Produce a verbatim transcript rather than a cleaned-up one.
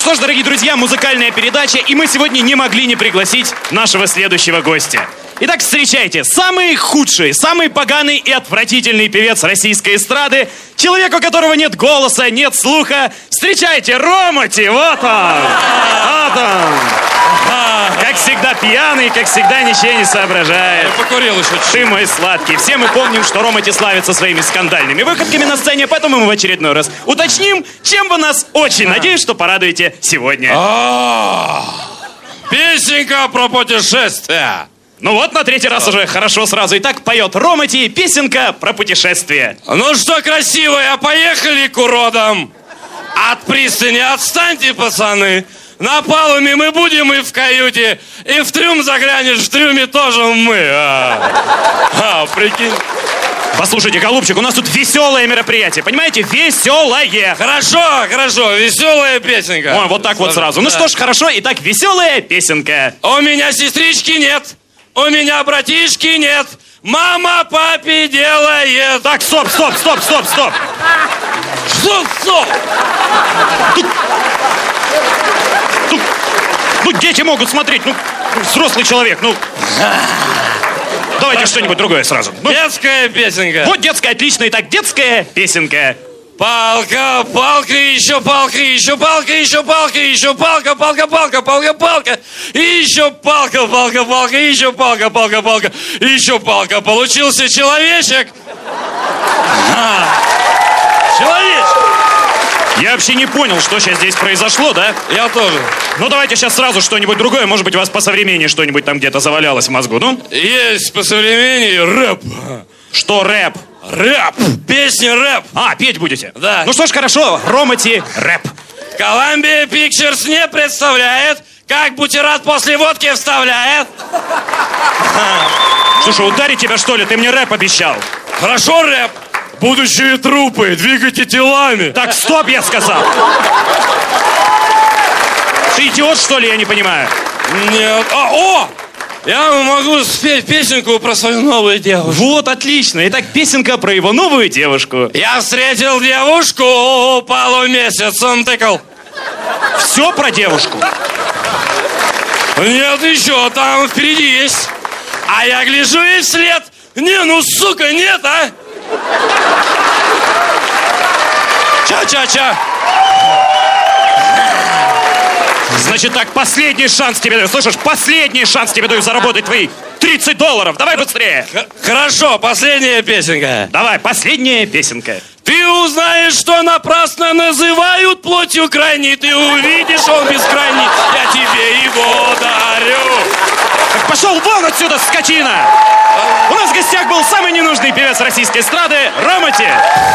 что ж, дорогие друзья, музыкальная передача, и мы сегодня не могли не пригласить нашего следующего гостя. Итак, встречайте, самый худший, самый поганый и отвратительный певец российской эстрады, человек, у которого нет голоса, нет слуха. Встречайте, Ромоти, вот он, вот он. Как всегда пьяный, как всегда ничего не соображает. Я покурил еще чуть-чуть. Ты мой сладкий. Все мы помним, что Ромоти славится своими скандальными выходками на сцене, поэтому мы в очередной раз уточним, чем вы нас очень, надеюсь, что порадуете сегодня. Песенка про путешествия. Ну вот, на третий раз уже хорошо сразу. Итак, поет Ромоти, песенка про путешествие. Ну что, красивая, поехали к уродам. От пристани отстаньте, пацаны. На палуме мы будем и в каюте. И в трюм заглянешь, в трюме тоже мы. А, а прикинь. Послушайте, голубчик, у нас тут веселое мероприятие, понимаете? Веселое. Хорошо, хорошо, веселая песенка. Ой, вот так вот сразу. Ну что ж, хорошо, итак, веселая песенка. У меня сестрички нет, у меня братишки нет. Мама папе делает. Так, стоп, стоп, стоп, стоп, стоп. Стоп, стоп. Тут, тут, тут дети могут смотреть, ну, взрослый человек, ну... Давайте что-нибудь другое сразу. Ну, детская песенка. Вот детская, отлично. Итак, детская песенка. Палка, палка, еще палка, еще палка, еще палка, еще палка, палка, палка, палка, палка, и еще палка, палка, палка, и еще палка, палка, палка, и еще палка. Получился человечек. А, человечек. Я вообще не понял, что сейчас здесь произошло, да? Я тоже. Ну, давайте сейчас сразу что-нибудь другое. Может быть, у вас по современнее что-нибудь там где-то завалялось в мозгу, ну? Есть по современнее рэп. Что рэп? Рэп. Песня рэп. А, петь будете? Да. Ну что ж, хорошо. Ромоти, рэп. Columbia Pictures не представляет, как бутерат после водки вставляет. Слушай, ударить тебя, что ли? Ты мне рэп обещал. Хорошо, рэп. Будущие трупы, двигайте телами. Так, стоп, я сказал. Ты идиот, что ли, я не понимаю? Нет. А, о! Я могу спеть песенку про свою новую девушку. Вот, отлично. Итак, песенка про его новую девушку. Я встретил девушку, полумесяцем тыкал. Все про девушку? Нет, еще там впереди есть. А я гляжу ей вслед. Не, ну, сука, нет, а? Ча-ча-ча. Значит так, последний шанс тебе даю. Слышишь, последний шанс тебе даю заработать твои тридцать долларов. Давай быстрее. Х- хорошо, последняя песенка. Давай, последняя песенка. Ты узнаешь, что напрасно называют плотью крайней. Ты увидишь, он бескрайний. Я тебе его дарю. Так пошел вон отсюда, скотина! У нас в гостях был самый ненужный певец российской эстрады Ромоти.